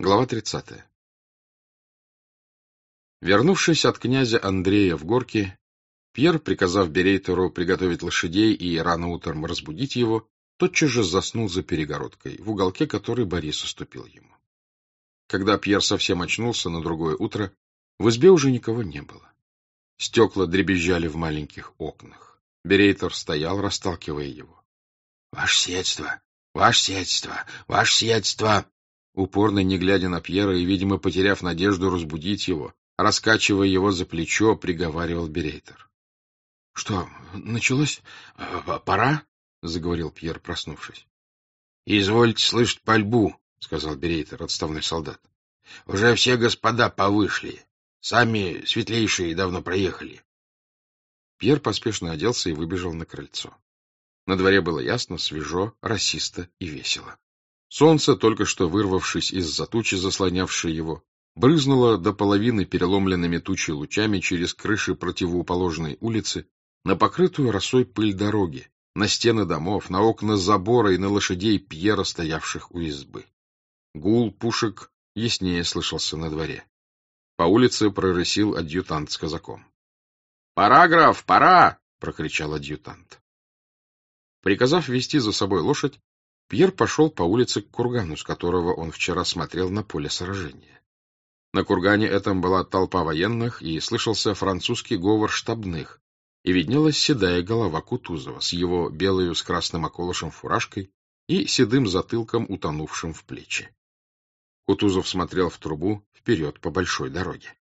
Глава 30. Вернувшись от князя Андрея в Горки, Пьер, приказав берейтору приготовить лошадей и рано утром разбудить его, тотчас же заснул за перегородкой, в уголке которой Борис уступил ему. Когда Пьер совсем очнулся на другое утро, в избе уже никого не было. Стекла дребезжали в маленьких окнах. Берейтор стоял, расталкивая его. — Ваше сиятельство! Ваше сиятельство! Ваше сиятельство! Упорно, не глядя на Пьера и, видимо, потеряв надежду разбудить его, раскачивая его за плечо, приговаривал берейтор. — Что, началось? Пора? — заговорил Пьер, проснувшись. — Извольте слышать пальбу, — сказал берейтор, отставной солдат. — Уже все господа повышли. Сами светлейшие давно проехали. Пьер поспешно оделся и выбежал на крыльцо. На дворе было ясно, свежо, росисто и весело. Солнце, только что вырвавшись из-за тучи, заслонявшей его, брызнуло до половины переломленными тучей лучами через крыши противоположной улицы на покрытую росой пыль дороги, на стены домов, на окна забора и на лошадей Пьера, стоявших у избы. Гул пушек яснее слышался на дворе. По улице прорысил адъютант с казаком. — Пора, граф, пора! — прокричал адъютант. Приказав вести за собой лошадь, Пьер пошел по улице к кургану, с которого он вчера смотрел на поле сражения. На кургане этом была толпа военных, и слышался французский говор штабных, и виднелась седая голова Кутузова с его белою с красным околышем фуражкой и седым затылком, утонувшим в плечи. Кутузов смотрел в трубу вперед по большой дороге.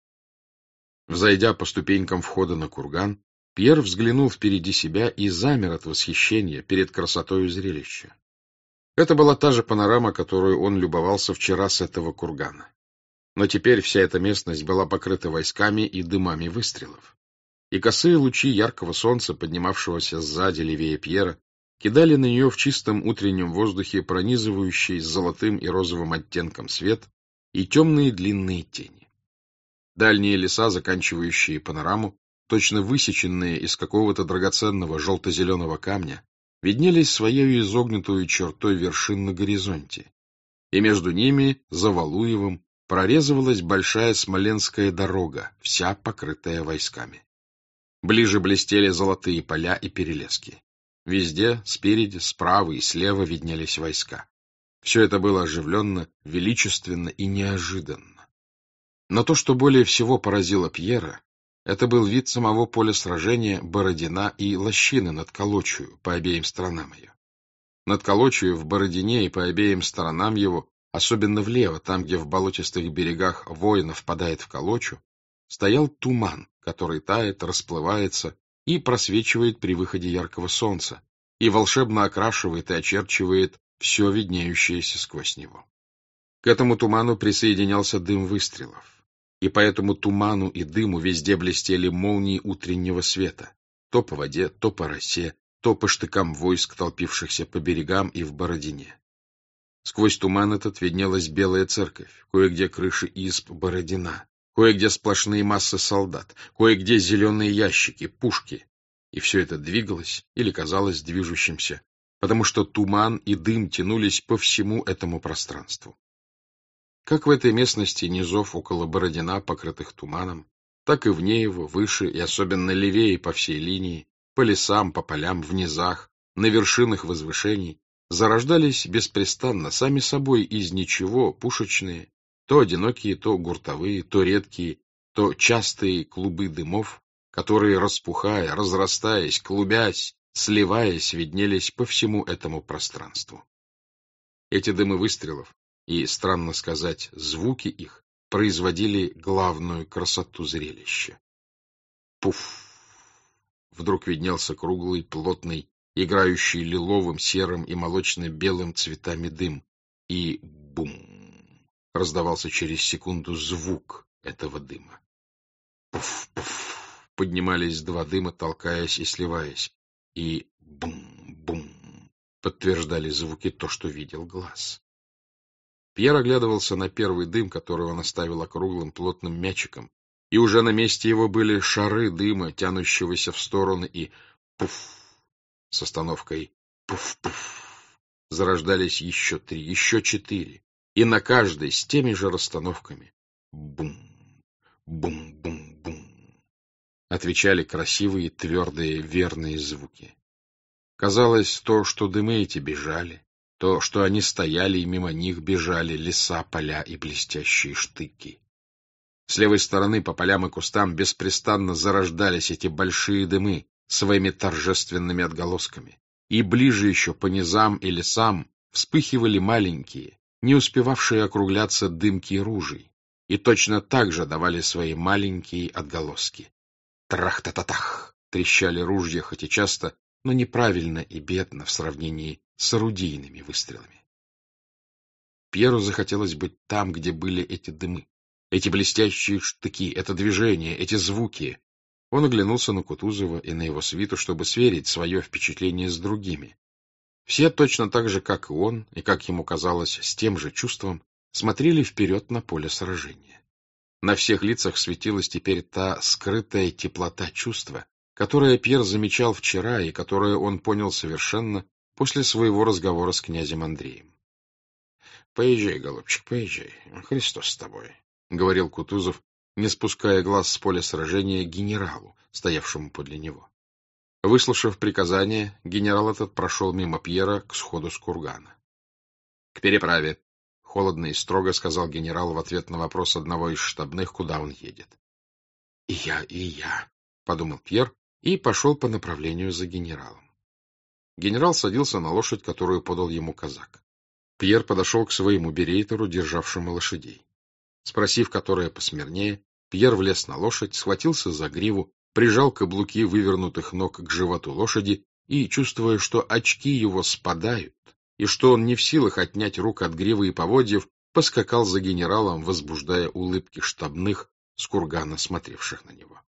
Взойдя по ступенькам входа на курган, Пьер взглянул впереди себя и замер от восхищения перед красотою зрелища. Это была та же панорама, которую он любовался вчера с этого кургана. Но теперь вся эта местность была покрыта войсками и дымами выстрелов. И косые лучи яркого солнца, поднимавшегося сзади левее Пьера, кидали на нее в чистом утреннем воздухе пронизывающий с золотым и розовым оттенком свет и темные длинные тени. Дальние леса, заканчивающие панораму, точно высеченные из какого-то драгоценного желто-зеленого камня, виднелись своей изогнутую чертой вершин на горизонте, и между ними, за Валуевым, прорезывалась большая Смоленская дорога, вся покрытая войсками. Ближе блестели золотые поля и перелески. Везде, спереди, справа и слева виднелись войска. Все это было оживленно, величественно и неожиданно. Но то, что более всего поразило Пьера, это был вид самого поля сражения, Бородина и лощины над Колочью по обеим сторонам ее. Над Колочью, в Бородине и по обеим сторонам его, особенно влево, там, где в болотистых берегах Война впадает в Колочу, стоял туман, который тает, расплывается и просвечивает при выходе яркого солнца, и волшебно окрашивает и очерчивает все виднеющееся сквозь него. К этому туману присоединялся дым выстрелов. И по этому туману и дыму везде блестели молнии утреннего света, то по воде, то по росе, то по штыкам войск, толпившихся по берегам и в Бородине. Сквозь туман этот виднелась белая церковь, кое-где крыши изб Бородина, кое-где сплошные массы солдат, кое-где зеленые ящики, пушки. И все это двигалось или казалось движущимся, потому что туман и дым тянулись по всему этому пространству. Как в этой местности низов около Бородина, покрытых туманом, так и вне его, выше и особенно левее по всей линии, по лесам, по полям, в низах, на вершинах возвышений, зарождались беспрестанно, сами собой из ничего, пушечные, то одинокие, то гуртовые, то редкие, то частые клубы дымов, которые, распухая, разрастаясь, клубясь, сливаясь, виднелись по всему этому пространству. Эти дымы выстрелов, и, странно сказать, звуки их производили главную красоту зрелища. Пуф! Вдруг виднелся круглый, плотный, играющий лиловым, серым и молочно-белым цветами дым, и бум! Раздавался через секунду звук этого дыма. Пуф-пуф! Поднимались два дыма, толкаясь и сливаясь, и бум-бум! Подтверждали звуки то, что видел глаз. Пьер оглядывался на первый дым, который он оставил округлым плотным мячиком, и уже на месте его были шары дыма, тянущегося в стороны, и пуф! С остановкой пуф-пуф! Зарождались еще 3, еще 4, и на каждой с теми же расстановками. Бум, бум-бум-бум. Отвечали красивые, твердые, верные звуки. Казалось, то, что дымы эти бежали, то, что они стояли и мимо них бежали леса, поля и блестящие штыки. С левой стороны по полям и кустам беспрестанно зарождались эти большие дымы своими торжественными отголосками. И ближе еще по низам и лесам вспыхивали маленькие, не успевавшие округляться дымки ружей, и точно так же давали свои маленькие отголоски. Трах-та-та-тах! Трещали ружья, хоть и часто, но неправильно и бедно в сравнении с орудийными выстрелами. Пьеру захотелось быть там, где были эти дымы, эти блестящие штыки, это движение, эти звуки. Он оглянулся на Кутузова и на его свиту, чтобы сверить свое впечатление с другими. Все точно так же, как и он, и, как ему казалось, с тем же чувством, смотрели вперед на поле сражения. На всех лицах светилась теперь та скрытая теплота чувства, которое Пьер замечал вчера и которое он понял совершенно после своего разговора с князем Андреем. — Поезжай, голубчик, поезжай. Христос с тобой, — говорил Кутузов, не спуская глаз с поля сражения генералу, стоявшему подле него. Выслушав приказание, генерал этот прошел мимо Пьера к сходу с кургана. — К переправе, — холодно и строго сказал генерал в ответ на вопрос одного из штабных, куда он едет. — И я, — подумал Пьер и пошел по направлению за генералом. Генерал садился на лошадь, которую подал ему казак. Пьер подошел к своему берейтеру, державшему лошадей. Спросив, которая посмирнее, Пьер влез на лошадь, схватился за гриву, прижал каблуки вывернутых ног к животу лошади и, чувствуя, что очки его спадают, и что он не в силах отнять рук от гривы и поводьев, поскакал за генералом, возбуждая улыбки штабных с кургана, смотревших на него.